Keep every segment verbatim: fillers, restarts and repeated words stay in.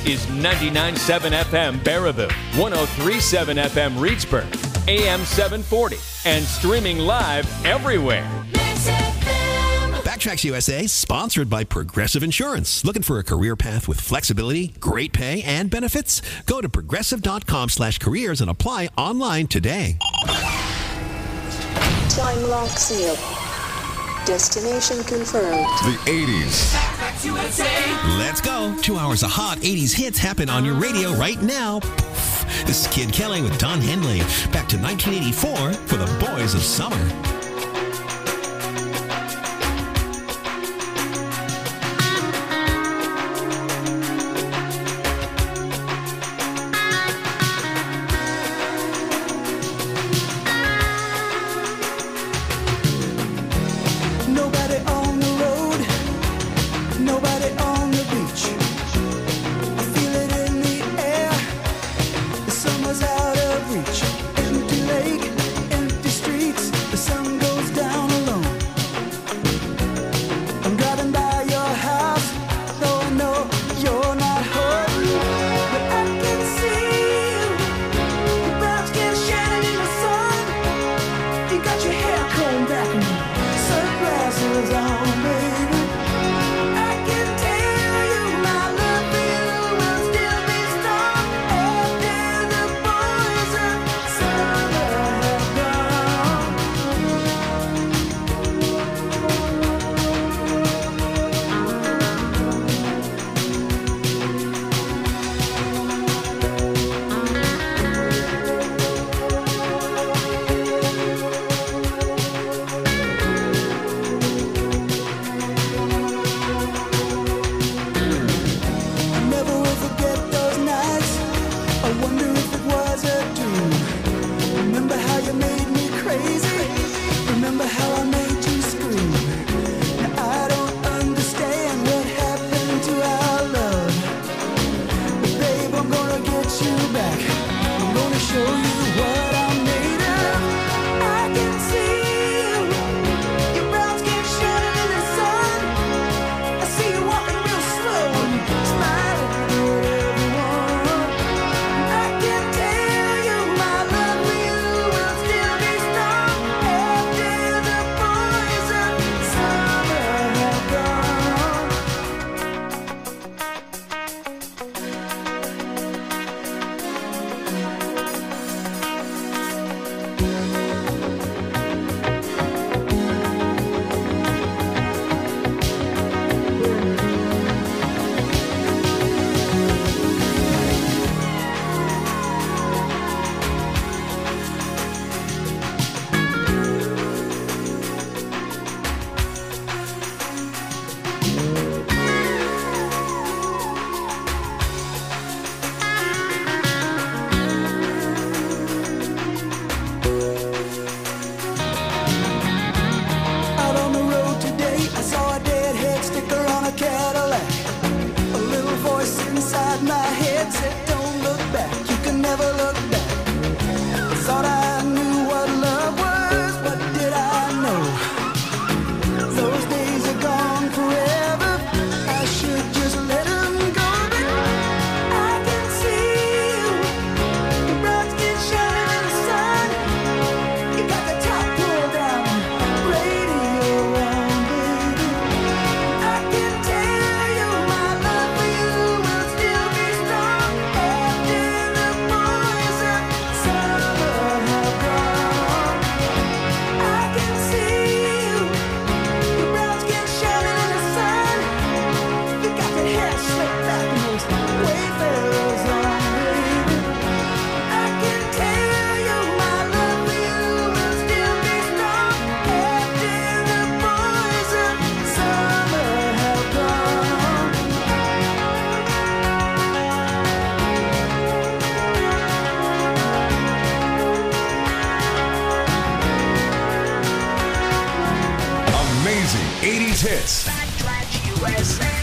is ninety-nine point seven F M Baraboo, one oh three point seven F M Reedsburg, A M seven forty, and streaming live everywhere. Backtracks U S A, sponsored by Progressive Insurance. Looking for a career path with flexibility, great pay, and benefits? Go to progressive.com slash careers and apply online today. Time lock seal. Destination confirmed. The eighties. Let's go. Two hours of hot eighties hits happen on your radio right now. This is Kid Kelly with Don Henley. Back to nineteen eighty-four for the Boys of Summer. eighties hits. Backtrack U S A.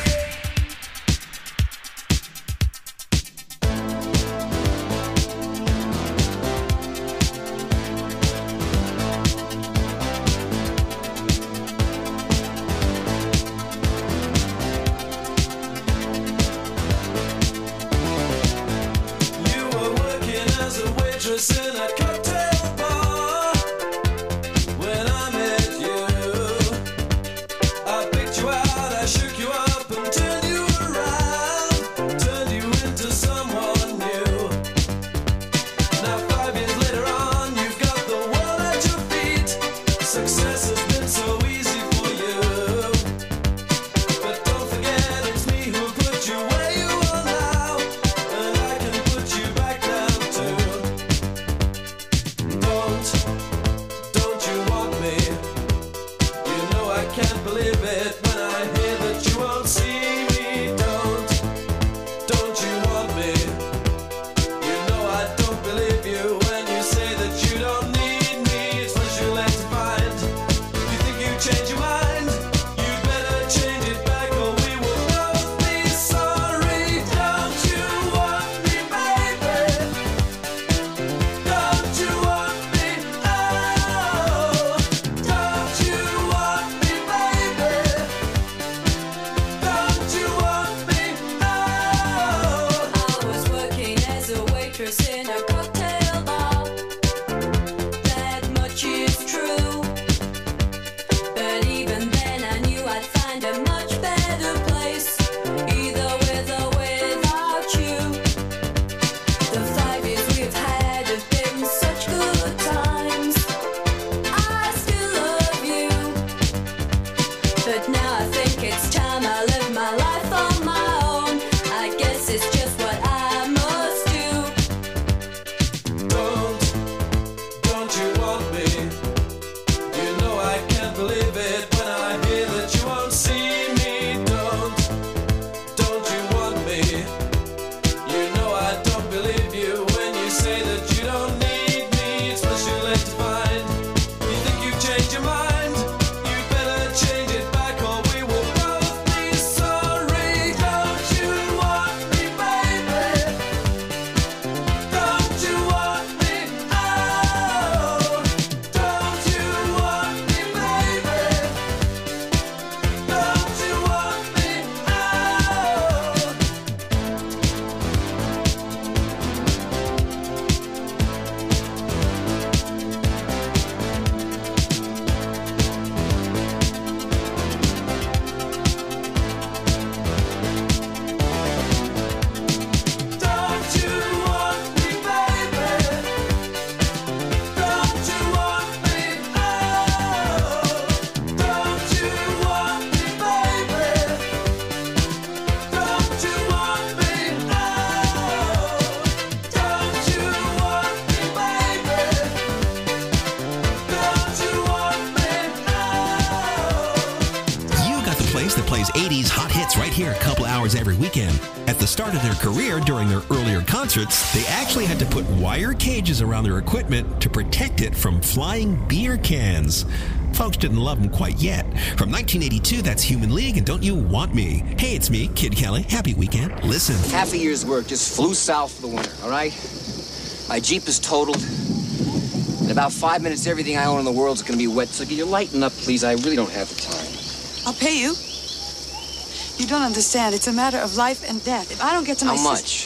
plays eighties hot hits right here a couple hours every weekend. At the start of their career, during their earlier concerts, they actually had to put wire cages around their equipment to protect it from flying beer cans. Folks didn't love them quite yet. From nineteen eighty-two, that's Human League and Don't You Want Me. Hey, it's me, Kid Kelly. Happy weekend. Listen. Half a year's work just flew south for the winter, all right? My Jeep is totaled. In about five minutes, everything I own in the world is going to be wet. So can you lighten up, please? I really don't have the time. I'll pay you. You don't understand. It's a matter of life and death. If I don't get to my How much?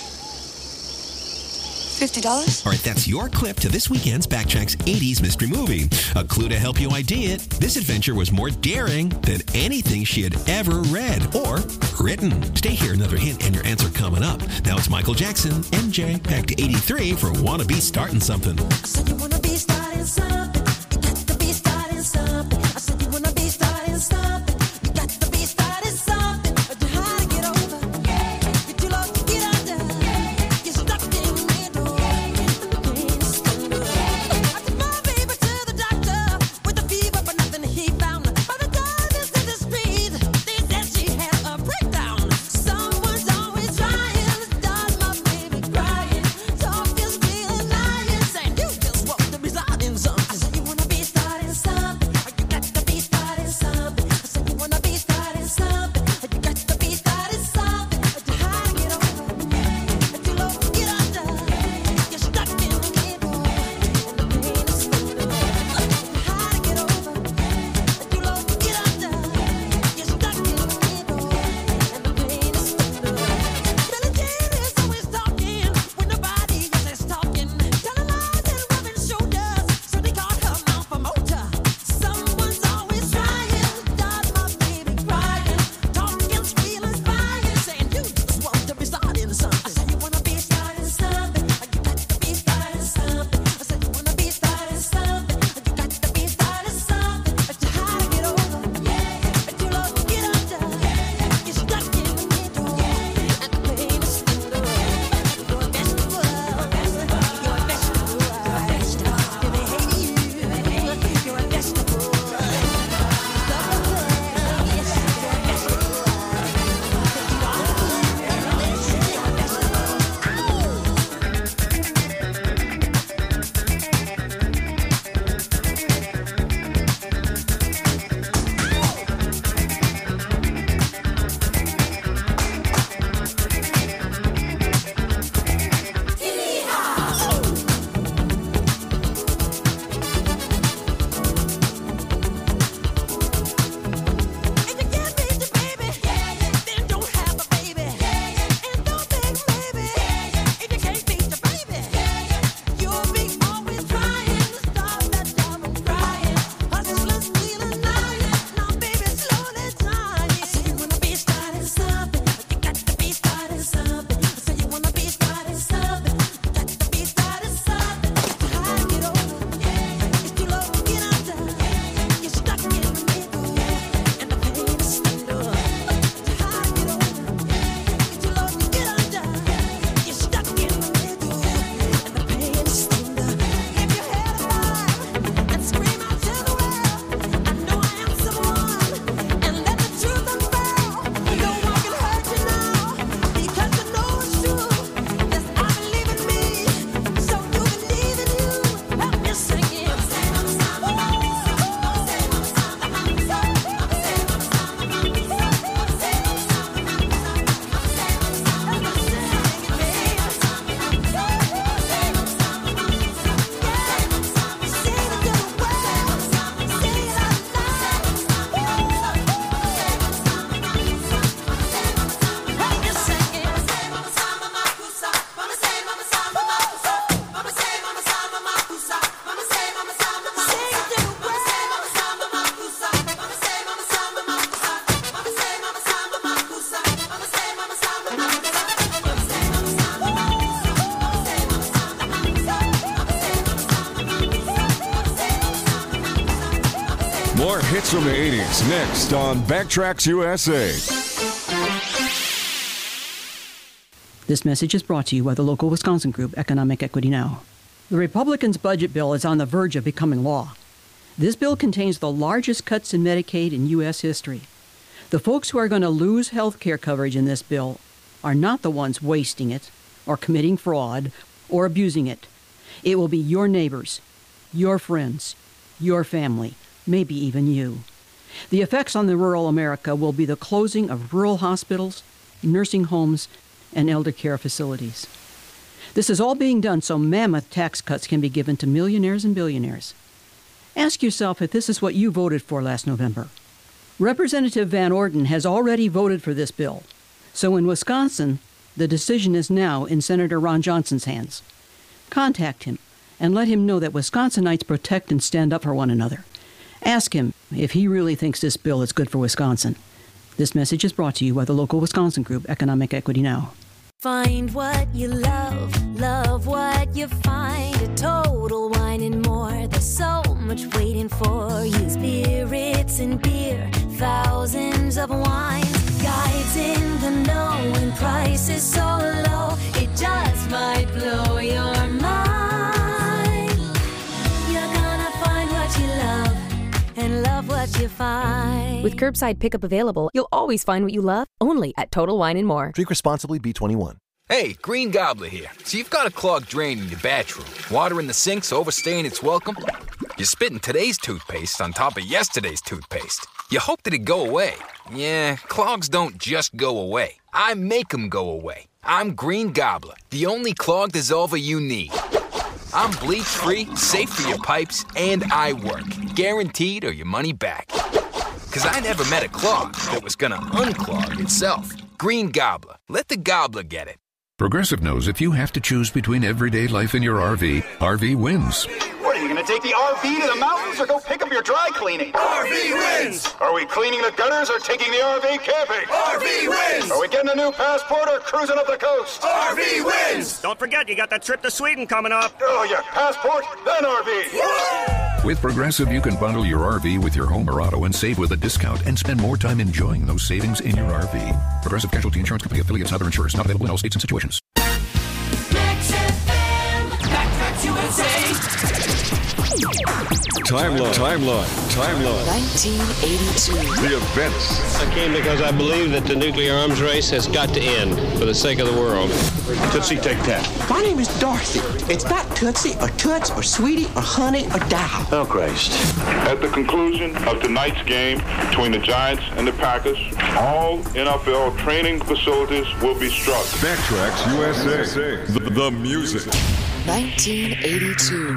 fifty dollars? All right, that's your clip to this weekend's Backtracks eighties mystery movie. A clue to help you I D it. This adventure was more daring than anything she had ever read or written. Stay here, another hint and your answer coming up. Now it's Michael Jackson, M J, back to eighty-three for Wanna Be Starting Something. I said you wanna be starting something. You got to be starting something. I said you wanna be starting something. You got to be starting something. But you're hard to get over. You're too low to get under. You're stuck in the middle. The pain is thunder. I took my baby to the doctor with a fever, but nothing he found. By the time this in the street, they said she had a breakdown. Someone's always trying to start my baby crying. Talking, stealing, lying, saying you just want to be starting something. I said you wanna be starting something. You got to be starting something. I said you wanna be starting something. You got to be starting something. You're hard to get over. You're too low to get under. You're stuck in the middle. And the pain is thunder. You're hard to get over. You're too low to get under. You're stuck in the middle. And the pain is thunder. Billie Jean is always talking when nobody else is talking. Telling lies and rubbing shoulders, so they called her mouth a motor. Someone's always trying to start my baby crying. Talking, squealing, spying, saying you just want to be starting something. I said you wanna be starting something. You got to be starting something. I said you wanna be starting something. You got to be starting something. But you're hard to get over. But too low to get under. You're stuck in the middle. And the pain is thunder. You're a vegetable. You're a vegetable. You're a vegetable. If they hate you, you're a vegetable. If you can't beat your baby, then don't have a baby. And don't beg maybe. If you can't beat your baby, you'll be always trying to stop that dumb crying. Hustling, stealing, lying. Now baby, slowly dying. I say you wanna be starting something. You got to be starting something. I say you wanna be starting something. You got to be starting something. You're hard to get over. It's too low to get under. You're stuck in the middle. And the pain is thunder. You're hard to get over. It's too low to get under. You're stuck in the middle. And the pain is thunder. Keep your head alive and scream out to the world. I know I am someone. And let the truth unveil. No one can hurt you now because you know it's true. Yes, I believe in me, so you believe in you. Help me sing it. More hits from the eighties next on Backtracks U S A. This message is brought to you by the local Wisconsin group Economic Equity Now. The Republicans' budget bill is on the verge of becoming law. This bill contains the largest cuts in Medicaid in U S history. The folks who are going to lose health care coverage in this bill are not the ones wasting it or committing fraud or abusing it. It will be your neighbors, your friends, your family, maybe even you. The effects on the rural America will be the closing of rural hospitals, nursing homes, and elder care facilities. This is all being done so mammoth tax cuts can be given to millionaires and billionaires. Ask yourself if this is what you voted for last November. Representative Van Orden has already voted for this bill. So in Wisconsin, the decision is now in Senator Ron Johnson's hands. Contact him and let him know that Wisconsinites protect and stand up for one another. Ask him if he really thinks this bill is good for Wisconsin. This message is brought to you by the local Wisconsin group, Economic Equity Now. Find what you love, love what you find. A Total Wine and More. There's so much waiting for you. Spirits and beer, thousands of wines. Guides in the know and prices so low. It just might blow your mind. You're gonna find what you love and love what you find. With curbside pickup available, you'll always find what you love, only at Total Wine and More. Drink responsibly, B twenty-one. Hey, Green Gobbler here. So you've got a clogged drain in your bathroom. Water in the sink's overstaying its welcome. You're spitting today's toothpaste on top of yesterday's toothpaste. You hope that it'd go away. Yeah, clogs don't just go away. I make them go away. I'm Green Gobbler, the only clog dissolver you need. I'm bleach-free, safe for your pipes, and I work. Guaranteed or your money back. Because I never met a clog that was gonna unclog itself. Green Gobbler. Let the gobbler get it. Progressive knows if you have to choose between everyday life and your R V, R V wins. What, are you going to take the R V to the mountains or go pick up your dry cleaning? R V wins! Are we cleaning the gutters or taking the R V camping? R V wins! Are we getting a new passport or cruising up the coast? R V wins! Don't forget, you got that trip to Sweden coming up. Oh, yeah, passport, then R V. Woo! With Progressive, you can bundle your R V with your home or auto and save with a discount and spend more time enjoying those savings in your R V. Progressive Casualty Insurance Company affiliates and other insurers not available in all states and situations. Timeline, timeline, timeline. nineteen eighty-two. The events. I came because I believe that the nuclear arms race has got to end for the sake of the world. Tootsie, take ten. My name is Dorothy. It's not Tootsie or Toots or Sweetie or Honey or Dow. Oh, Christ. At the conclusion of tonight's game between the Giants and the Packers, all N F L training facilities will be struck. Backtracks U S A. The, the music. nineteen eighty-two.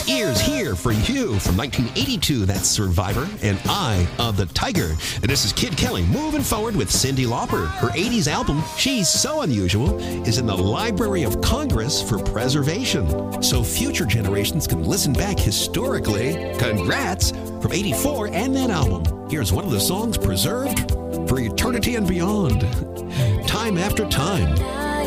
Ears Here for You from nineteen eighty-two. That's Survivor and Eye of the Tiger. And this is Kid Kelly moving forward with Cyndi Lauper. Her eighties album, She's So Unusual, is in the Library of Congress for preservation, so future generations can listen back historically. Congrats from eighty-four and that album. Here's one of the songs preserved for eternity and beyond. Time After Time.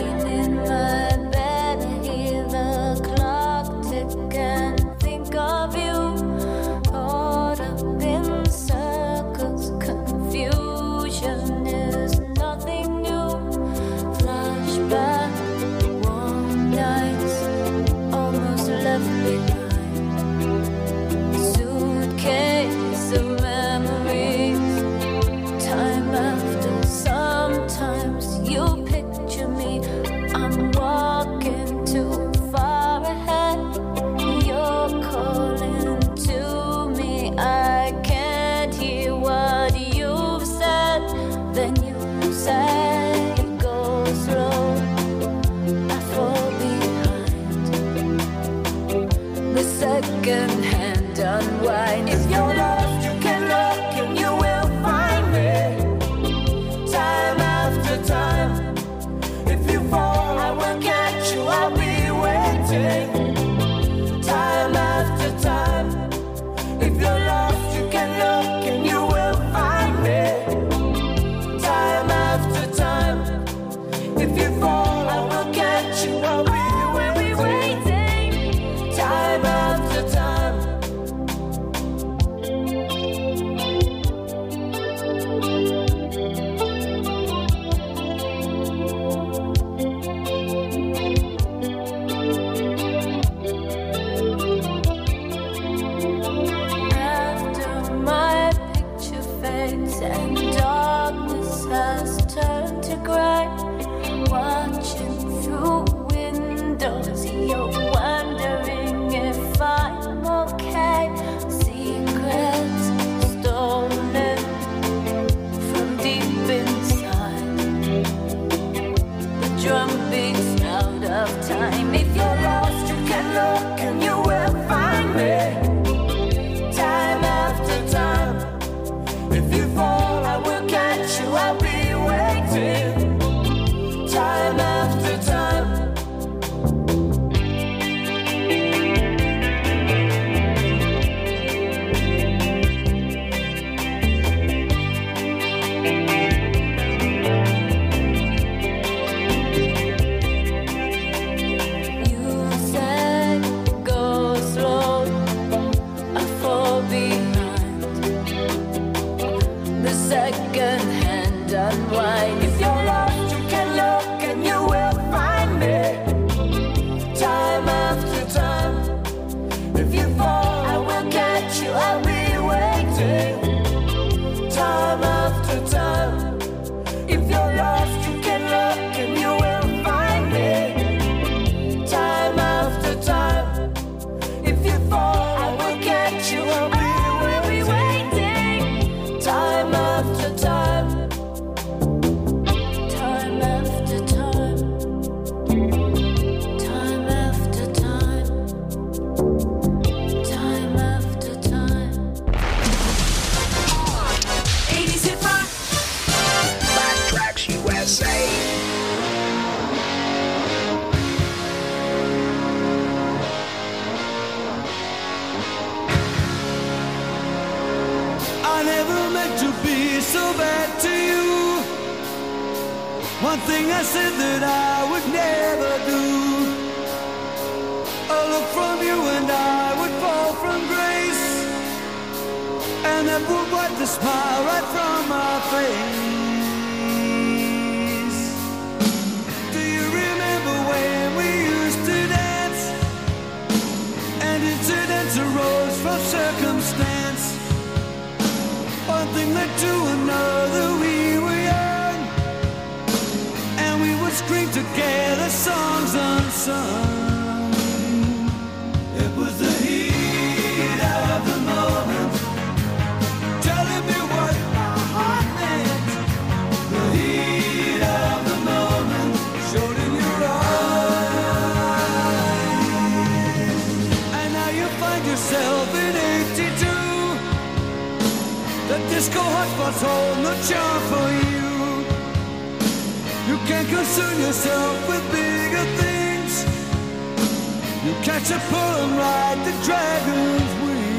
One thing I said that I would never do. A look from you and I would fall from grace, and that would wipe the smile right from my face. Do you remember when we used to dance, and incidents arose from circumstance? One thing led to another, we were young, and we would scream together songs unsung. It was the heat of the moment, telling me what my heart meant. The heat of the moment showed in your eyes, and now you find disco hotspots hold no charm for you. You can't concern yourself with bigger things. You catch a pull and ride the dragon's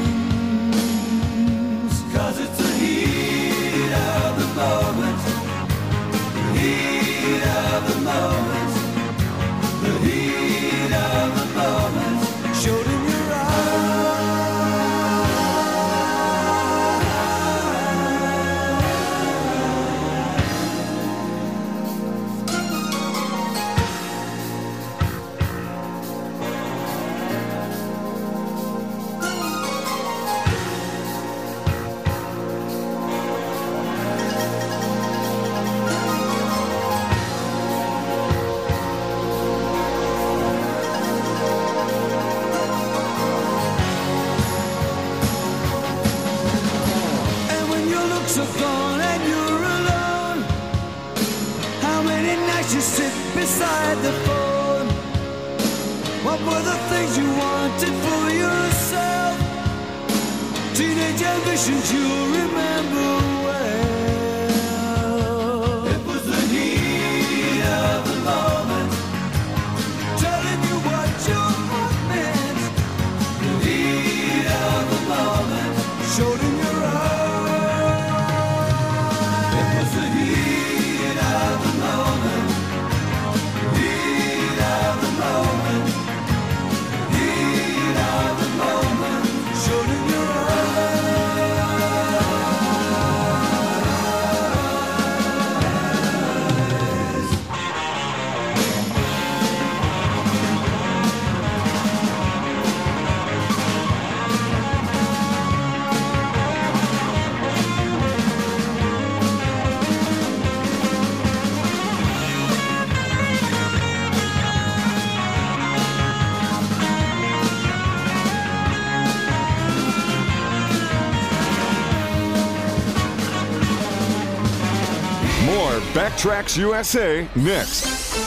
wings. Cause it's the heat of the moment. The heat of the moment. The heat of the moment. Showed in your are gone and you're alone. How many nights you sit beside the phone? What were the things you wanted for yourself? Teenage ambitions you'll remember well. It was the heat of the moment, telling you what your heart meant. The heat of the moment showed in your eyes. Backtracks U S A next.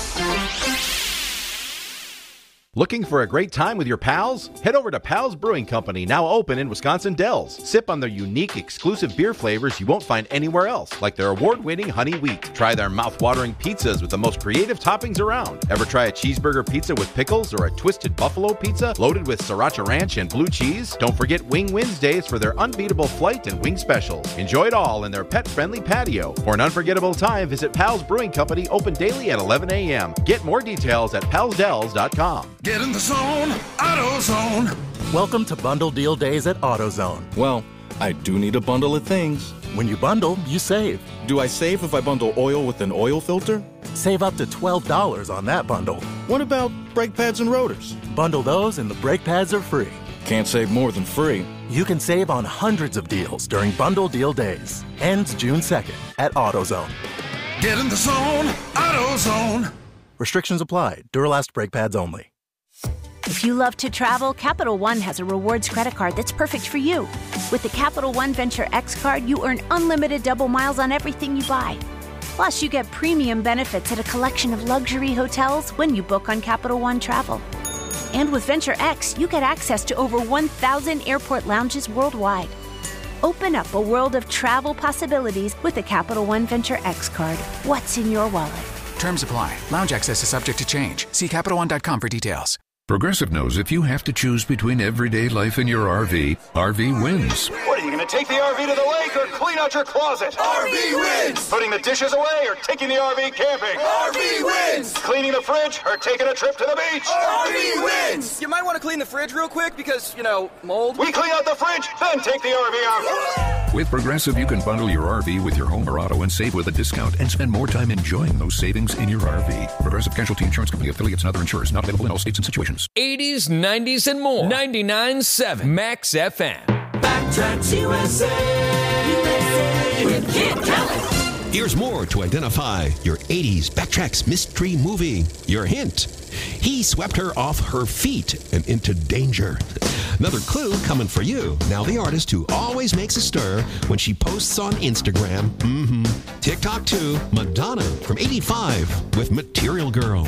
Looking for a great time with your pals? Head over to Pals Brewing Company, now open in Wisconsin Dells. Sip on their unique, exclusive beer flavors you won't find anywhere else, like their award-winning Honey Wheat. Try their mouth-watering pizzas with the most creative toppings around. Ever try a cheeseburger pizza with pickles or a twisted buffalo pizza loaded with sriracha ranch and blue cheese? Don't forget Wing Wednesdays for their unbeatable flight and wing specials. Enjoy it all in their pet-friendly patio. For an unforgettable time, visit Pals Brewing Company, open daily at eleven a.m. Get more details at pals dells dot com. Get in the zone, AutoZone. Welcome to Bundle Deal Days at AutoZone. Well, I do need a bundle of things. When you bundle, you save. Do I save if I bundle oil with an oil filter? Save up to twelve dollars on that bundle. What about brake pads and rotors? Bundle those and the brake pads are free. Can't save more than free. You can save on hundreds of deals during Bundle Deal Days. Ends June second at AutoZone. Get in the zone, AutoZone. Restrictions apply. Duralast brake pads only. If you love to travel, Capital One has a rewards credit card that's perfect for you. With the Capital One Venture X card, you earn unlimited double miles on everything you buy. Plus, you get premium benefits at a collection of luxury hotels when you book on Capital One Travel. And with Venture X, you get access to over one thousand airport lounges worldwide. Open up a world of travel possibilities with the Capital One Venture X card. What's in your wallet? Terms apply. Lounge access is subject to change. See Capital One dot com for details. Progressive knows if you have to choose between everyday life and your R V, R V wins. What, are you going to take the R V to the lake or clean out your closet? R V wins! Putting the dishes away or taking the R V camping? R V wins! Cleaning the fridge or taking a trip to the beach? R V wins! You might want to clean the fridge real quick because, you know, mold. We clean out the fridge, then take the R V out. With Progressive, you can bundle your R V with your home or auto and save with a discount and spend more time enjoying those savings in your R V. Progressive Casualty Insurance Company, affiliates, and other insurers not available in all states and situations. eighties, nineties, and more. ninety-nine point seven Max F M. Backtracks U S A. U S A. You can't tell it. Here's more to identify your eighties Backtracks mystery movie. Your hint: he swept her off her feet and into danger. Another clue coming for you. Now the artist who always makes a stir when she posts on Instagram. Mm-hmm. TikTok too. Madonna from eighty-five with Material Girl.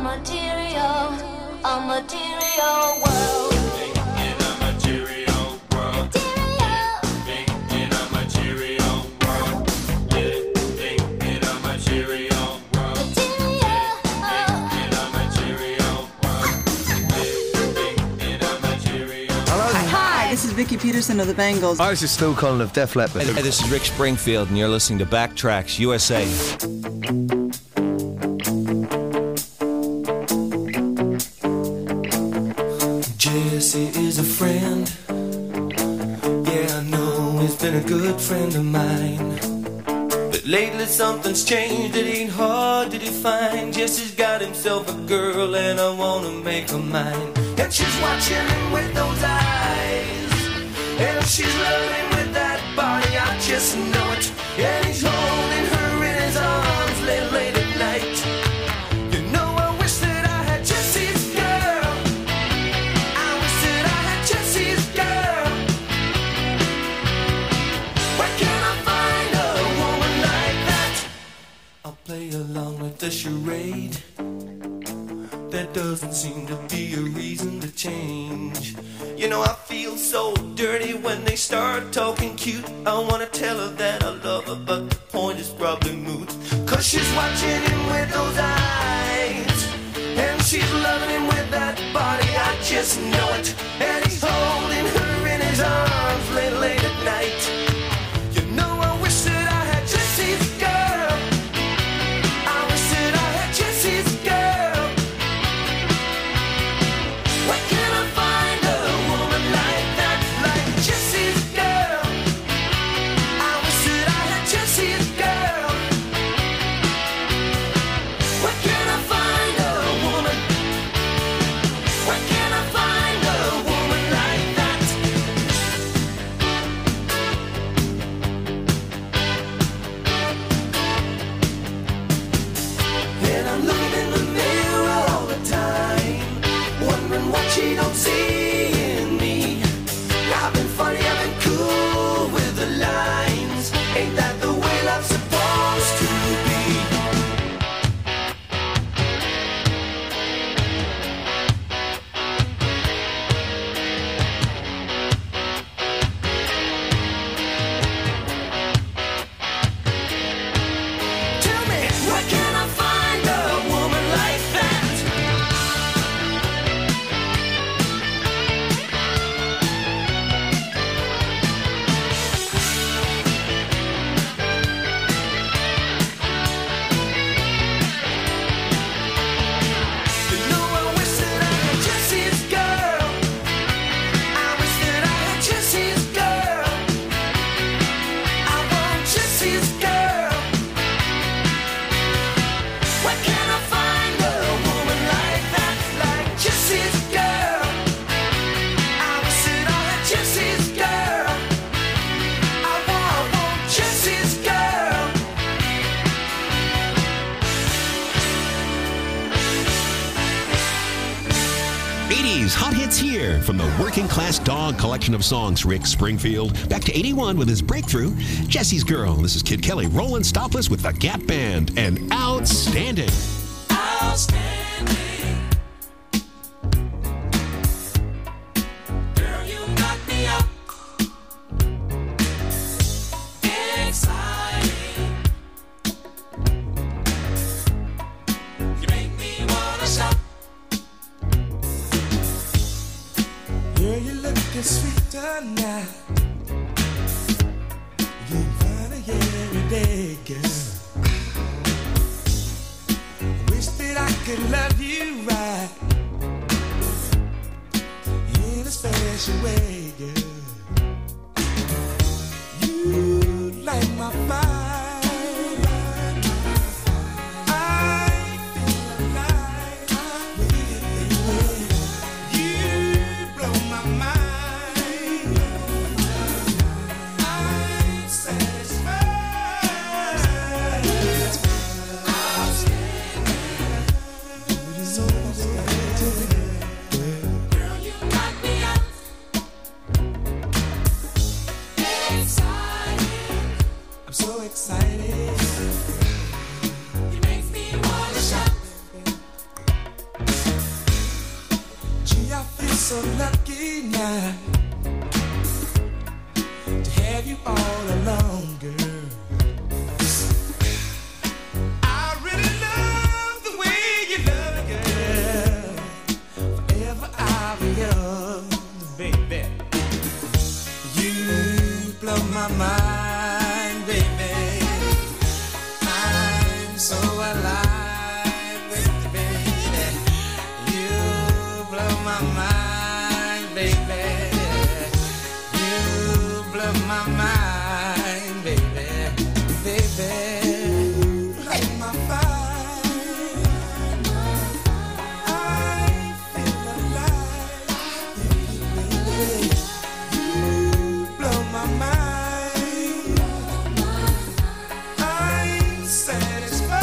material, a material world. In a material world. Living in a material world. Living in a material world. Living in a material world. Living in a material world. Hello. Hi, this is Vicky Peterson of the Bangles. Hi, this is Stu Cullen of Def Leppard. Hey, this is Rick Springfield, and you're listening to Backtracks U S A. Jesse is a friend. Yeah, I know he's been a good friend of mine. But lately something's changed, it ain't hard to define. Jesse's got himself a girl and I wanna make her mine. And she's watching him with those eyes, and she's loving with that body, I just know it. And he's holding her in his arms late, late at night. You know I wish that I had Jesse's girl. I wish that I had Jesse's girl. Where can I find a woman like that? I'll play along with the charade. There doesn't seem to be a reason to change. You know I feel so dirty when they start talking cute. I wanna tell her that I love her, but the point is probably moot. Cause she's watching him with those eyes, and she's loving him with that body, I just know it. And he's holding her in his arms late, late at night. You know I wish that I had Jesse's girl. I wish that I had Jesse's girl. Where can I find a woman like that, like Jesse's girl? I wish that I had Jesse's girl. Where can I find a woman? Where can I find a woman like that? And I'm looking in the mirror all the time, wondering what she don't see in me. I've been funny, I've been cool with the lines. Ain't that the way love's supposed to be? Tell me, where can I find a woman like that? You know I wish that I had Jesse's girl. I wish that I had Jesse's girl. I want Jesse's girl. Where can I find a woman like that, like Jesse's girl? I wish that I had Jesse's girl. I want, I want Jesse's girl. eighties Hot Hits Here from the Working Class Dog collection of songs. Rick Springfield back to eighty-one with his breakthrough, Jesse's Girl. This is Kid Kelly rolling stopless with the Gap Band and Outstanding. Outstanding. Girl, you knock me up. Exciting. You make me wanna shout. Girl, you looking sweet tonight. You find a every day, girl. Wish that I could love you right in a special way, girl. You light my fire. I feel alive with you. You blow my mind. I'm satisfied. It is overstated. Girl, you knock me up. Exciting. I'm so excited. so lucky now to have you all along, girl. I really love the way you love it, girl. Forever I'll be yours, baby. You blow my mind, baby. I'm so alive with you, baby. You blow my mind, baby. You blow my mind, baby. Baby, blow my mind. I feel alive, baby. You blow my mind. I'm satisfied.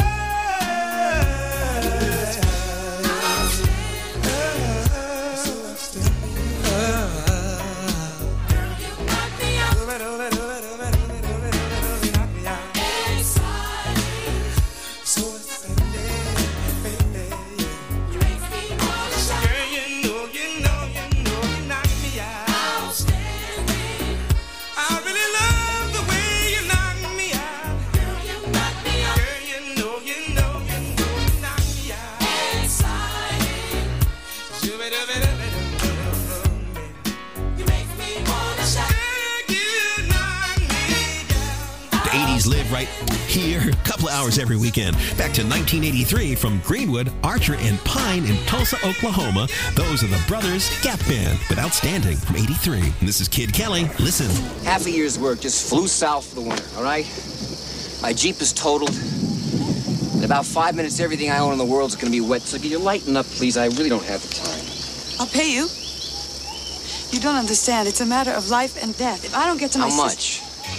Live right here, a couple of hours every weekend. Back to nineteen eighty-three from Greenwood, Archer, and Pine in Tulsa, Oklahoma. Those are the Brothers Gap Band with Outstanding from eighty-three. And this is Kid Kelly. Listen. Half a year's work just flew south for the winter, all right? My Jeep is totaled. In about five minutes, everything I own in the world is going to be wet. So could you lighten up, please? I really don't have the time. I'll pay you. You don't understand. It's a matter of life and death. If I don't get to my How much?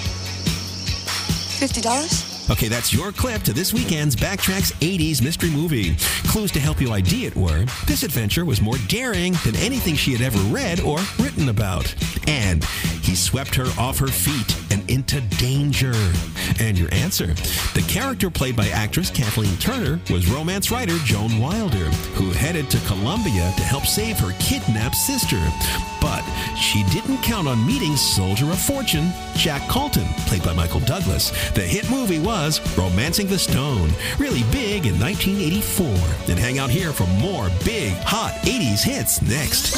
fifty dollars? Okay, that's your clip to this weekend's Backtracks eighties mystery movie. Clues to help you I D it were, this adventure was more daring than anything she had ever read or written about. And he swept her off her feet and into danger. And your answer, the character played by actress Kathleen Turner was romance writer Joan Wilder, who headed to Colombia to help save her kidnapped sister. But she didn't count on meeting Soldier of Fortune, Jack Colton, played by Michael Douglas. The hit movie was Romancing the Stone, really big in nineteen eighty-four. And hang out here for more big, hot eighties hits next.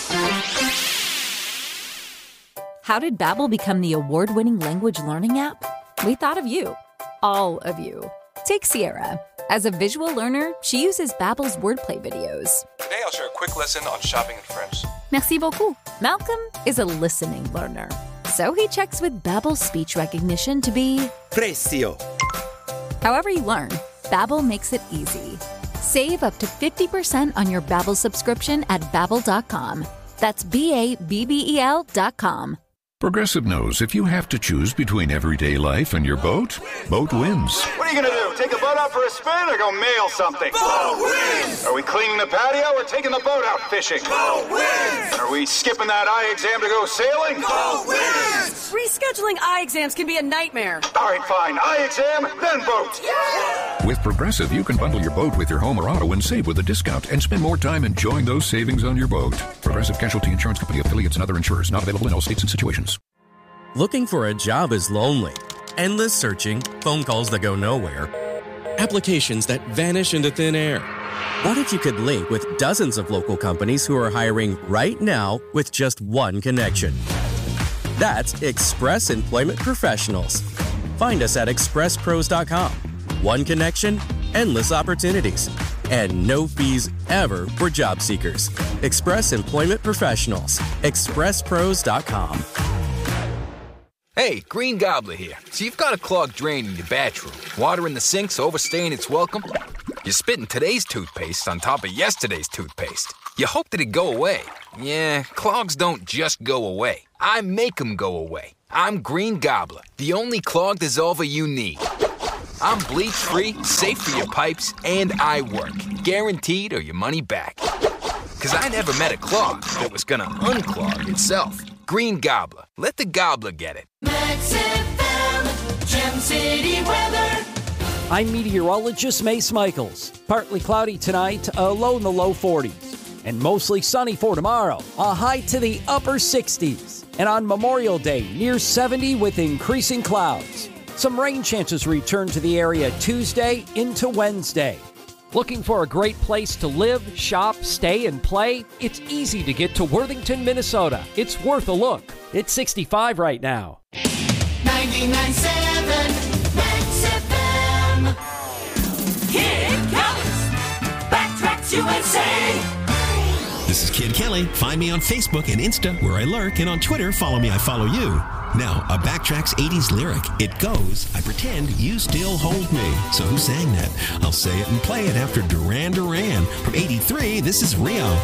How did Babbel become the award-winning language learning app? We thought of you. All of you. Take Sierra. As a visual learner, she uses Babbel's wordplay videos. Today I'll share a quick lesson on shopping in French. Merci beaucoup. Malcolm is a listening learner. So he checks with Babbel's speech recognition to be Precio. However you learn, Babbel makes it easy. Save up to fifty percent on your Babbel subscription at babbel dot com. That's B A B B E L dot com. Progressive knows if you have to choose between everyday life and your boat, boat wins. What are you gonna do? Take the boat out for a spin or go mail something? Boat wins! Are we cleaning the patio or taking the boat out fishing? Boat wins! Are we skipping that eye exam to go sailing? Boat wins! Rescheduling eye exams can be a nightmare. All right, fine. Eye exam, then boat. Yeah! With Progressive, you can bundle your boat with your home or auto and save with a discount and spend more time enjoying those savings on your boat. Progressive Casualty Insurance Company, affiliates, and other insurers. Not available in all states and situations. Looking for a job is lonely. Endless searching, phone calls that go nowhere, applications that vanish into thin air. What if you could link with dozens of local companies who are hiring right now with just one connection? That's Express Employment Professionals. Find us at express pros dot com. One connection, endless opportunities, and no fees ever for job seekers. Express Employment Professionals. express pros dot com. Hey, Green Gobbler here. So you've got a clogged drain in your bathroom. Water in the sink's overstaying its welcome. You're spitting today's toothpaste on top of yesterday's toothpaste. You hope that it go away. Yeah, clogs don't just go away. I make them go away. I'm Green Gobbler, the only clog dissolver you need. I'm bleach-free, safe for your pipes, and I work. Guaranteed or your money back. Because I never met a clog that was gonna unclog itself. Green Gobbler. Let the gobbler get it. Max F M, Gem City weather. I'm meteorologist Mace Michaels. Partly cloudy tonight, a low in the low forties. and mostly sunny for tomorrow, a high to the upper sixties. And on Memorial Day, near seventy with increasing clouds. Some rain chances return to the area Tuesday into Wednesday. Looking for a great place to live, shop, stay, and play? It's easy to get to Worthington, Minnesota. It's worth a look. It's sixty-five right now. ninety-nine point seven Max F M. Here it comes. Backtracks U S A. This is Kid Kelly. Find me on Facebook and Insta, where I lurk, and on Twitter, follow me, I follow you. Now, a Backtracks eighties lyric. It goes, I pretend you still hold me. So who sang that? I'll say it and play it after Duran Duran. From eighty-three, this is Rio.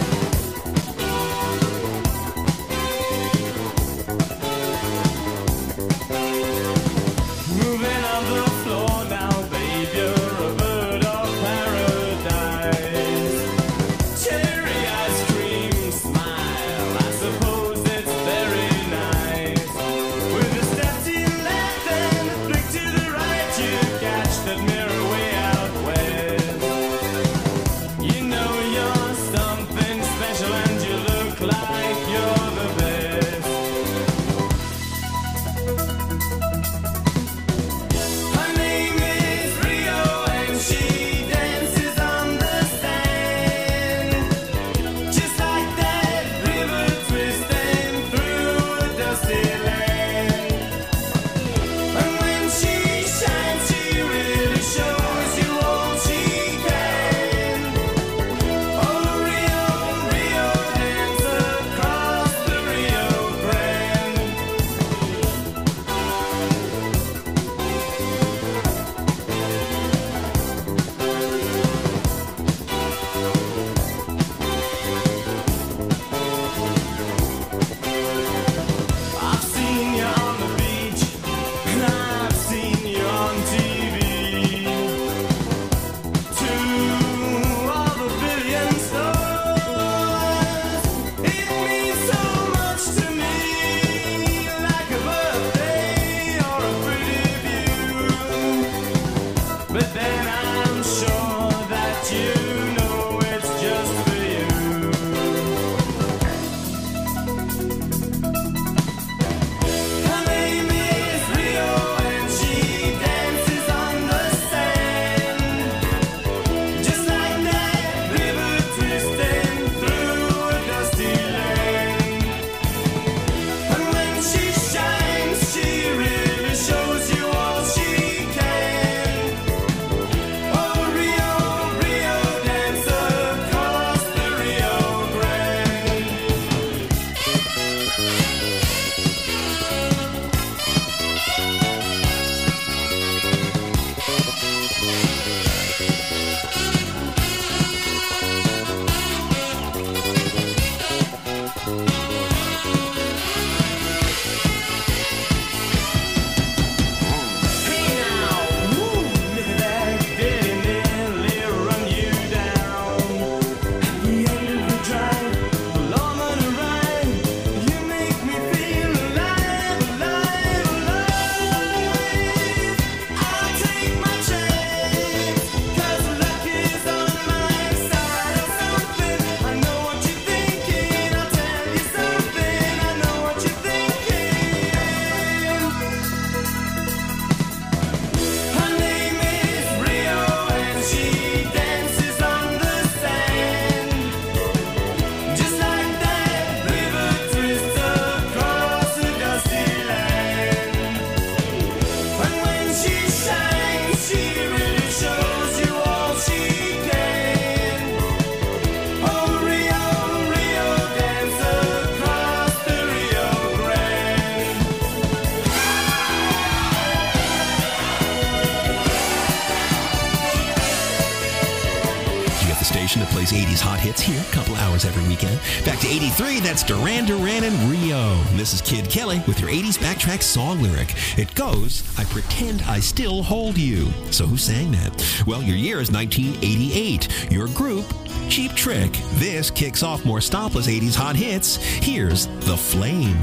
That plays eighties hot hits here, a couple hours every weekend. Back to eighty-three, that's Duran Duran and Rio. And this is Kid Kelly with your eighties Backtrack song lyric. It goes, I pretend I still hold you. So who sang that? Well, your year is nineteen eighty-eight. Your group, Cheap Trick. This kicks off more stopless eighties hot hits. Here's The Flame.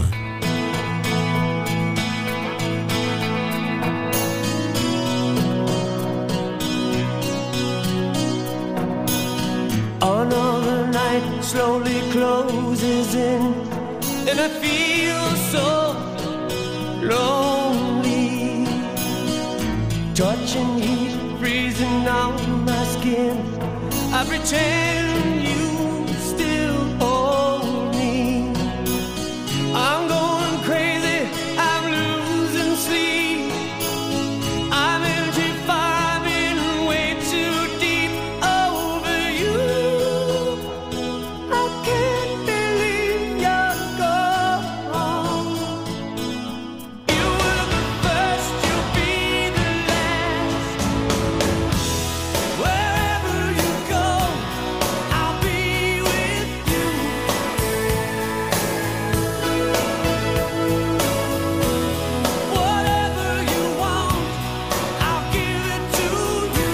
Another night night slowly closes in, and I feel so lonely. Touching heat freezing on my skin, I pretend you still hold me. I'm going crazy, I'm losing sleep. I'm energy farming way too deep over you. I can't believe you're gone. You were the first, you'll be the last. Wherever you go, I'll be with you. Whatever you want, I'll give it to you.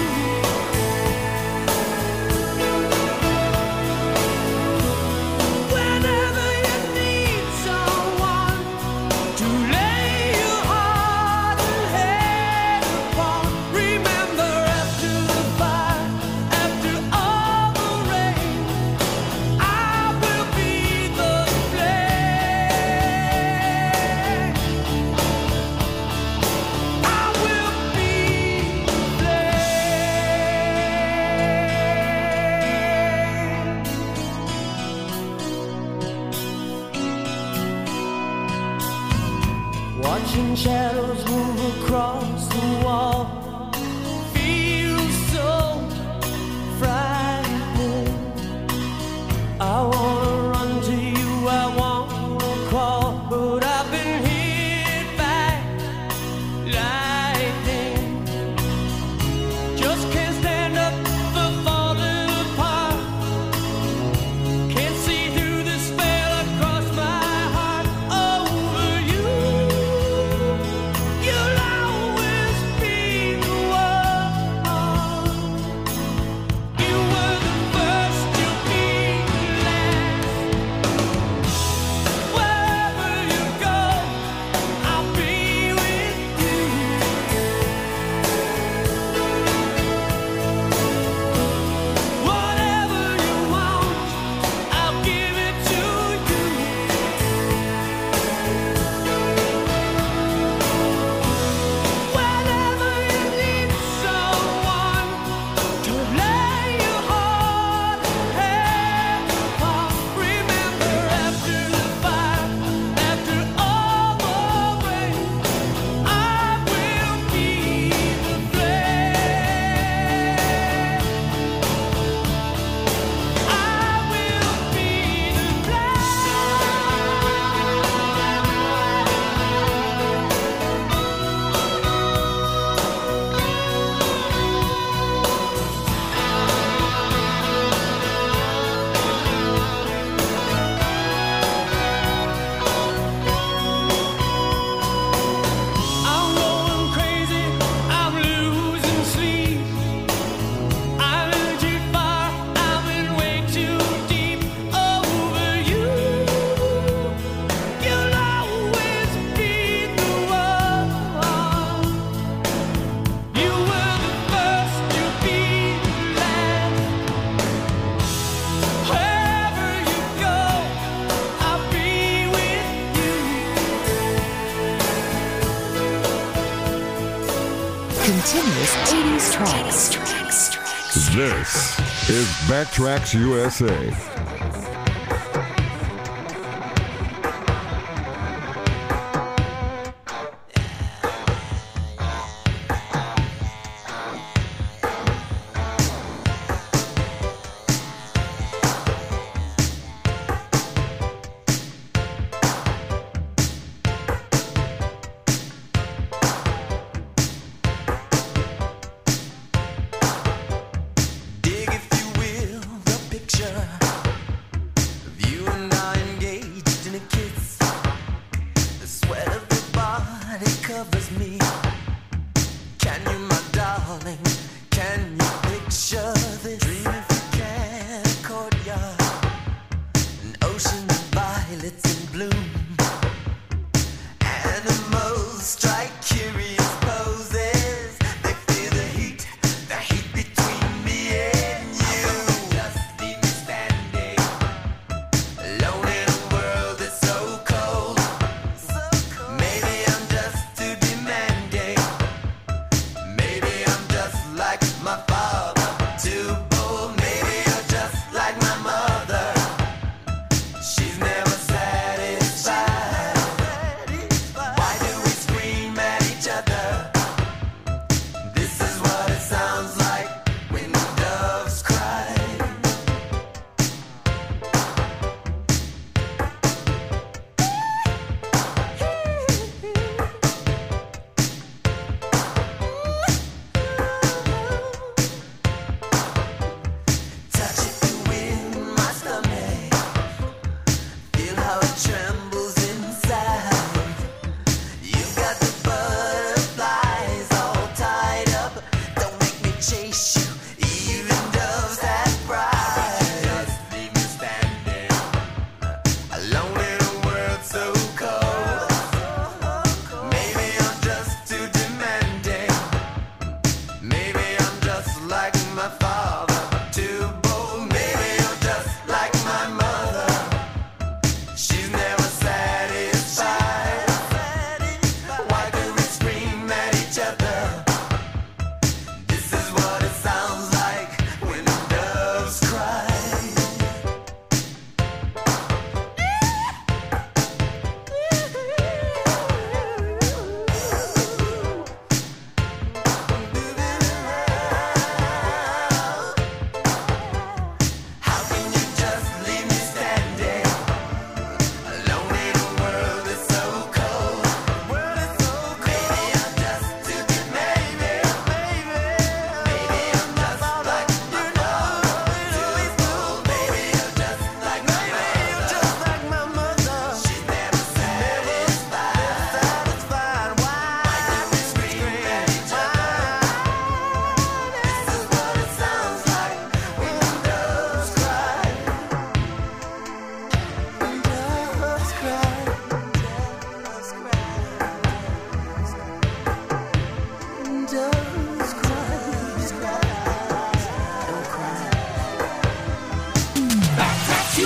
Whenever you need someone to lay your heart and head upon, remember after the fire, after all the rain, I will be the flame. I will be the flame. Watching shadows move across the wall feels so frightening. I wanna run to you, I wanna crawl, but I've been hit by lightning. Just can't stand up for falling apart. Can't see through the spell across my heart over you. You'll always be the one. You were the first, you'll be the last. Wherever you go, I'll be with you. Whatever you want, I'll give it to you. Whenever you need someone to lay your heart and head upon, remember after the fire, after all the rain, I will be the flame. I will be the I'm going crazy, I'm losing sleep. I'm in too far, I've been way too deep over you. You'll always be the one. You were the first, you'll be the last. Wherever you go, I'll be with you. Continuous eighties tracks. This is Backtracks U S A. Dig, if you will, the picture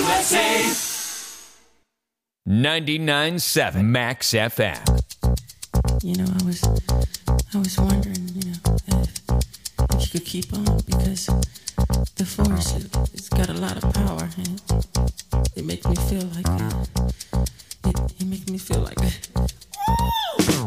U S A. ninety-nine point seven Max F M. You know, I was, I was wondering, you know, if, if you could keep on, because the force, it, it's got a lot of power, and it, it makes me feel like, uh, it, it makes me feel like, uh,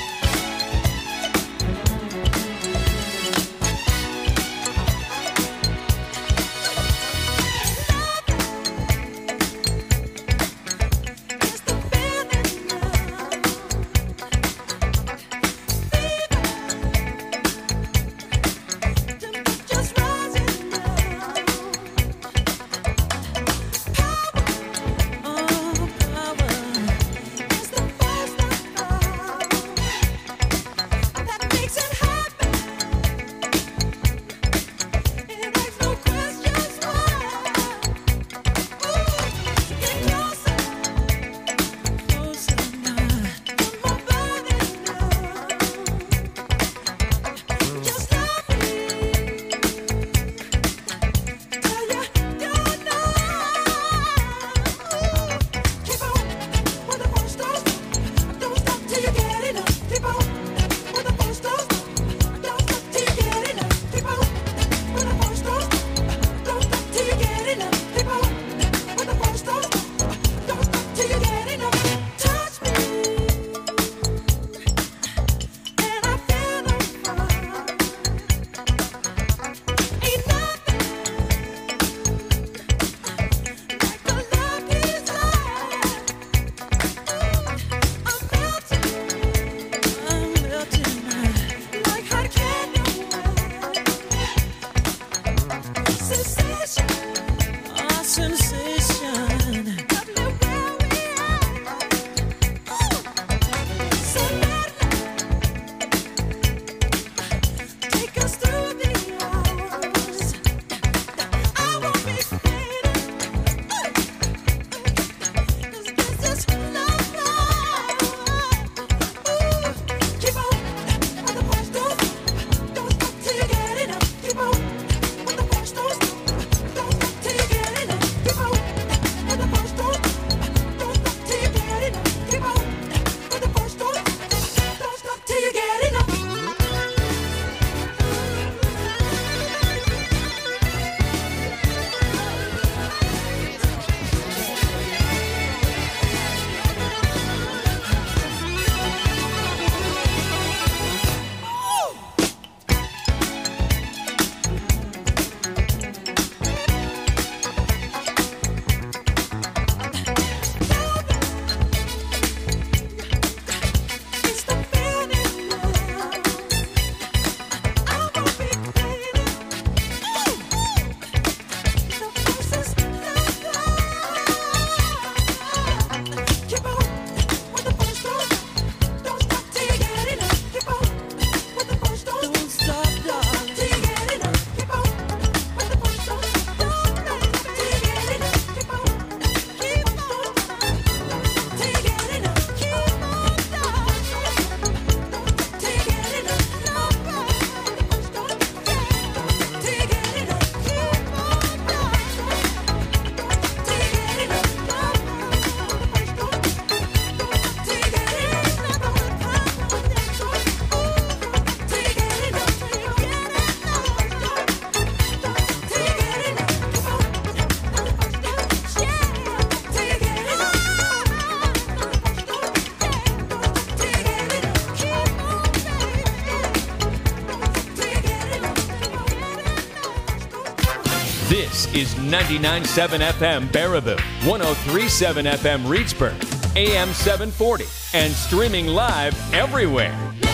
This is ninety-nine point seven F M Baraboo, one oh three point seven F M Reedsburg, A M seven forty, and streaming live everywhere.